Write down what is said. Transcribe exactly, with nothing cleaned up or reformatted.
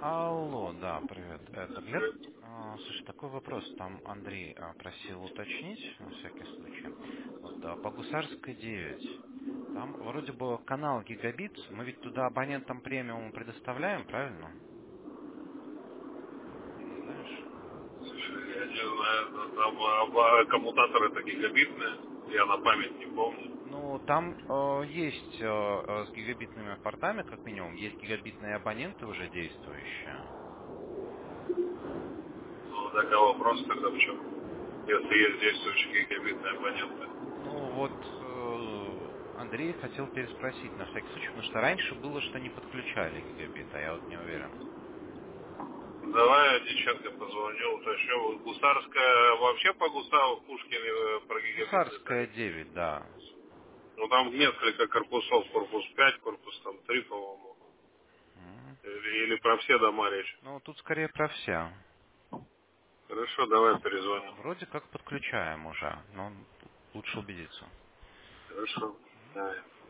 Алло, да, привет, это Глеб. А, Слушай, такой вопрос. Там Андрей а, просил уточнить, на всякий случай. Вот а, по Гусарской девять. Там вроде бы канал гигабит. Мы ведь туда абонентам премиум предоставляем, правильно? Ты не знаешь? Слушай, я не знаю, но там а, а, коммутаторы это гигабитные, я на память не помню. Ну, там э, есть э, э, с гигабитными портами, как минимум, есть гигабитные абоненты уже действующие. Ну, так а вопрос тогда в чем? Если есть действующие гигабитные абоненты. Ну вот э, Андрей хотел переспросить на всякий случай, потому что раньше было, что не подключали гигабит, а я вот не уверен. Давай я Диченко позвоню, уточню. Гусарская вообще по Гусару в Пушкине э, про гигабитный Гусарская тариф. девять, да. Ну там несколько корпусов, корпус пять, корпус там три, по-моему. М. Или, или про все дома речь. Ну, тут скорее про все. Хорошо, давай перезвоним. Вроде как подключаем уже, но лучше убедиться. Хорошо. Давай.